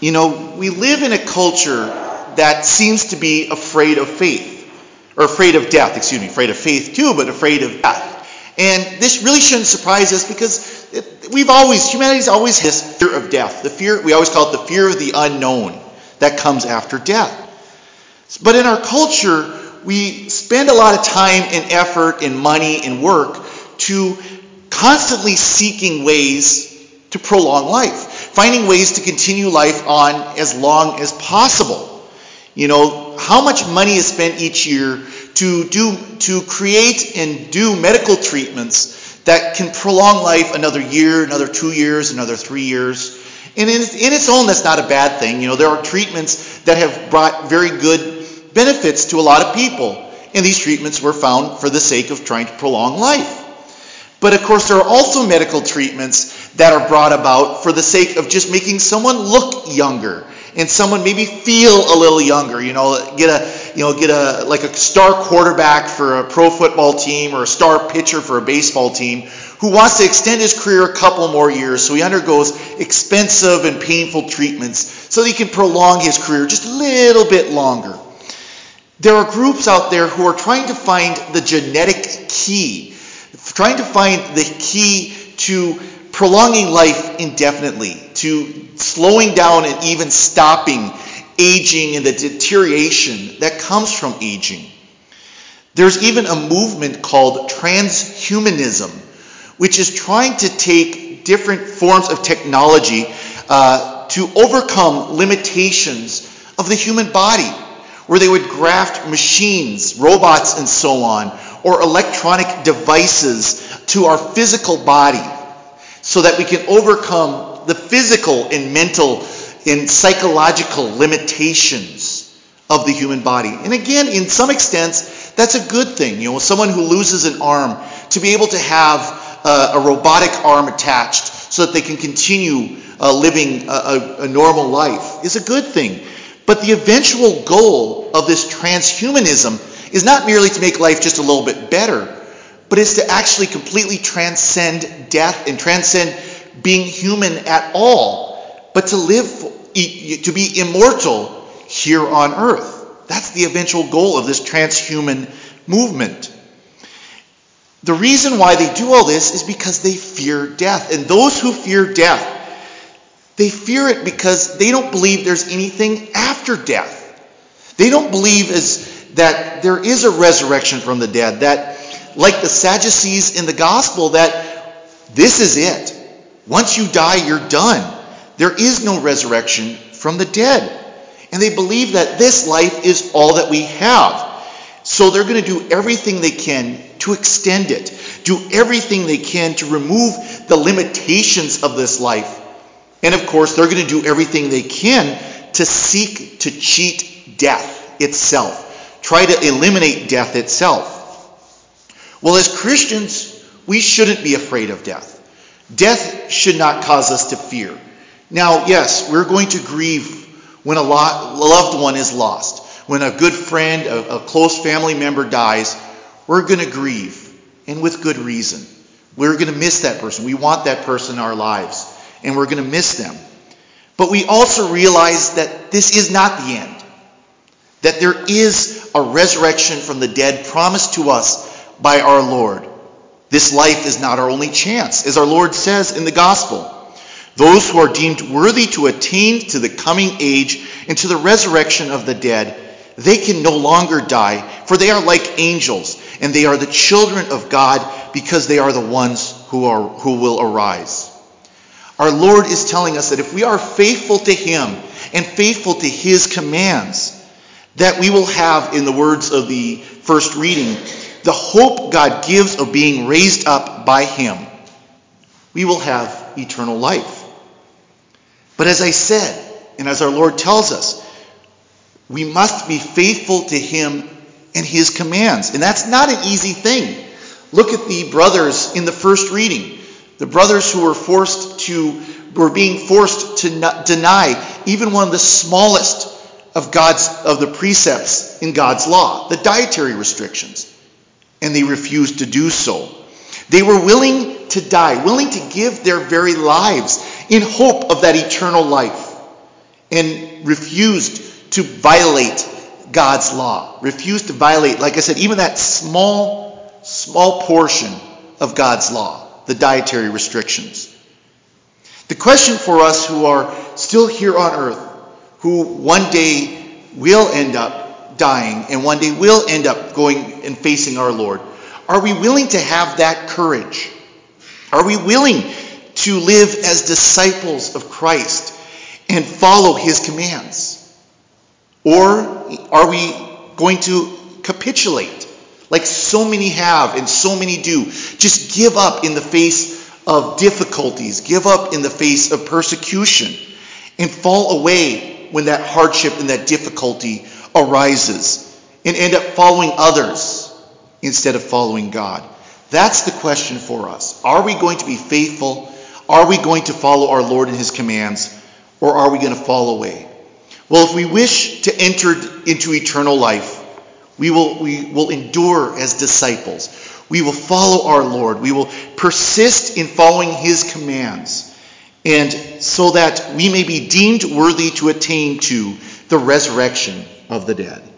We live in a culture that seems to be afraid of faith, or afraid of death, afraid of faith too, but afraid of death. And this really shouldn't surprise us because humanity's always had this fear of death. We always call it the fear of the unknown that comes after death. But in our culture, we spend a lot of time and effort and money and work to constantly seeking ways to prolong life, finding ways to continue life on as long as possible. How much money is spent each year to create and do medical treatments that can prolong life another year, another 2 years, another 3 years. And in its own, that's not a bad thing. There are treatments that have brought very good benefits to a lot of people. And these treatments were found for the sake of trying to prolong life. But of course, there are also medical treatments that are brought about for the sake of just making someone look younger and someone maybe feel a little younger. Get a star quarterback for a pro football team or a star pitcher for a baseball team who wants to extend his career a couple more years, so he undergoes expensive and painful treatments so that he can prolong his career just a little bit longer. There are groups out there who are trying to find the genetic key, trying to find the key to prolonging life indefinitely, to slowing down and even stopping aging and the deterioration that comes from aging. There's even a movement called transhumanism, which is trying to take different forms of technology to overcome limitations of the human body, where they would graft machines, robots, and so on, or electronic devices to our physical body so that we can overcome the physical and mental and psychological limitations of the human body. And again, in some extents, that's a good thing. Someone who loses an arm, to be able to have a robotic arm attached so that they can continue living a normal life is a good thing. But the eventual goal of this transhumanism is not merely to make life just a little bit better, but is to actually completely transcend death and transcend being human at all, but to to be immortal here on earth. That's the eventual goal of this transhuman movement. The reason why they do all this is because they fear death. And those who fear death, they fear it because they don't believe there's anything after death. They don't believe that there is a resurrection from the dead, that, like the Sadducees in the gospel, that this is it. Once you die, you're done. There is no resurrection from the dead. And they believe that this life is all that we have. So they're going to do everything they can to extend it, do everything they can to remove the limitations of this life. And of course, they're going to do everything they can to seek to cheat death itself, try to eliminate death itself. Well, as Christians, we shouldn't be afraid of death. Death should not cause us to fear. Now, yes, we're going to grieve when a loved one is lost. When a good friend, a close family member dies, we're going to grieve, and with good reason. We're going to miss that person. We want that person in our lives, and we're going to miss them. But we also realize that this is not the end, that there is a resurrection from the dead promised to us by our Lord. This life is not our only chance, as our Lord says in the gospel. Those who are deemed worthy to attain to the coming age and to the resurrection of the dead, they can no longer die, for they are like angels, and they are the children of God because they are the ones who will arise. Our Lord is telling us that if we are faithful to Him and faithful to His commands, that we will have, in the words of the first reading, the hope God gives of being raised up by Him. We will have eternal life. But as I said, and as our Lord tells us, we must be faithful to Him and His commands. And that's not an easy thing. Look at the brothers in the first reading. The brothers who were being forced to deny even one of the smallest of the precepts in God's law, the dietary restrictions. And they refused to do so. They were willing to die, willing to give their very lives in hope of that eternal life. and refused to violate God's law. Refused to violate, like I said, even that small portion of God's law, the dietary restrictions. The question for us who are still here on earth, who one day will end up dying and one day will end up going and facing our Lord, are we willing to have that courage? Are we willing to live as disciples of Christ and follow his commands? Or are we going to capitulate like so many have and so many do? Just give up in the face of difficulties, give up in the face of persecution, and fall away when that hardship and that difficulty arises, and end up following others instead of following God. That's the question for us. Are we going to be faithful? Are we going to follow our Lord and his commands? Or are we going to fall away? Well, if we wish to enter into eternal life, we will endure as disciples. We will follow our Lord. We will persist in following his commands, and so that we may be deemed worthy to attain to the resurrection of the dead.